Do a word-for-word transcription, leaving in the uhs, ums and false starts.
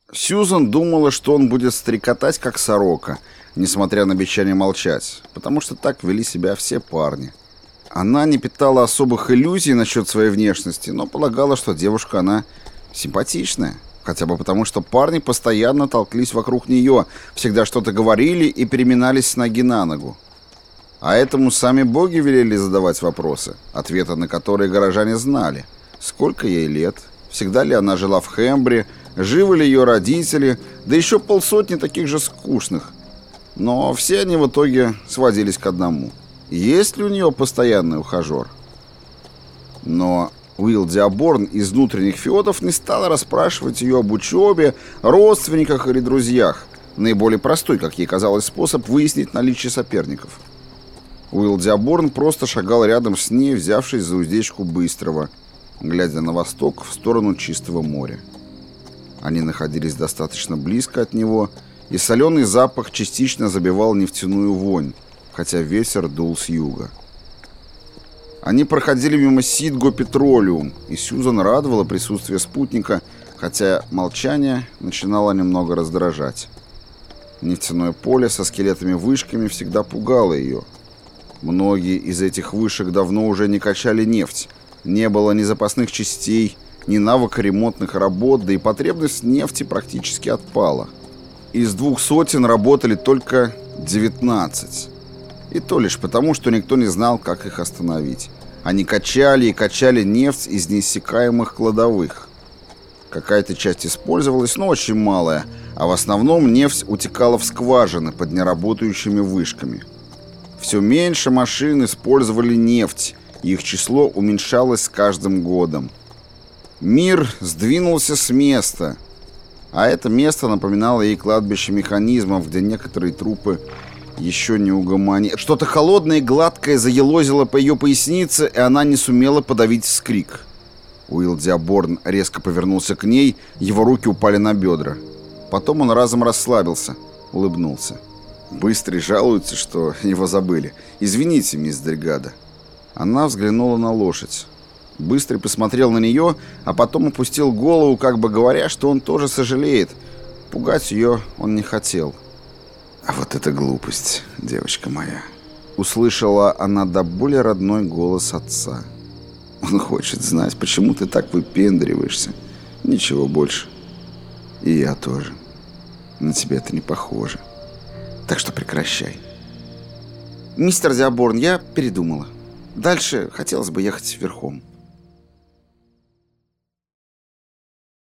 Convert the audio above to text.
Сьюзан думала, что он будет стрекотать, как сорока, несмотря на обещание молчать, потому что так вели себя все парни. Она не питала особых иллюзий насчет своей внешности, но полагала, что девушка она симпатичная, хотя бы потому, что парни постоянно толклись вокруг нее, всегда что-то говорили и переминались с ноги на ногу. А этому сами боги велели задавать вопросы, ответы на которые горожане знали. Сколько ей лет? Всегда ли она жила в Хембре? Живы ли ее родители? Да еще полсотни таких же скучных. Но все они в итоге сводились к одному. Есть ли у нее постоянный ухажер? Но Уилл Диаборн из внутренних феодов не стал расспрашивать ее об учебе, родственниках или друзьях. Наиболее простой, как ей казалось, способ выяснить наличие соперников. Уилл Диаборн просто шагал рядом с ней, взявшись за уздечку Быстрого, глядя на восток в сторону чистого моря. Они находились достаточно близко от него, и соленый запах частично забивал нефтяную вонь, хотя ветер дул с юга. Они проходили мимо Сидго Петролиум, и Сьюзан радовала присутствие спутника, хотя молчание начинало немного раздражать. Нефтяное поле со скелетами-вышками всегда пугало ее. Многие из этих вышек давно уже не качали нефть. Не было ни запасных частей, ни навыка ремонтных работ, да и потребность в нефти практически отпала. Из двух сотен работали только девятнадцать. И то лишь потому, что никто не знал, как их остановить. Они качали и качали нефть из неиссякаемых кладовых. Какая-то часть использовалась, но очень малая, а в основном нефть утекала в скважины под неработающими вышками. Все меньше машин использовали нефть, и их число уменьшалось с каждым годом. Мир сдвинулся с места, а это место напоминало ей кладбище механизмов, где некоторые трупы еще не угомонили. Что-то холодное и гладкое заелозило по ее пояснице, и она не сумела подавить вскрик. Уилл Диаборн резко повернулся к ней, его руки упали на бедра. Потом он разом расслабился, улыбнулся. Быстрый жалуется, что его забыли. «Извините, мисс Дельгадо». Она взглянула на лошадь. Быстрый посмотрел на нее, а потом опустил голову, как бы говоря, что он тоже сожалеет. Пугать ее он не хотел. «А вот это глупость, девочка моя», — услышала она до боли родной голос отца. «Он хочет знать, почему ты так выпендриваешься. Ничего больше. И я тоже. На тебя это не похоже. Так что прекращай». «Мистер Диаборн, я передумала. Дальше хотелось бы ехать верхом».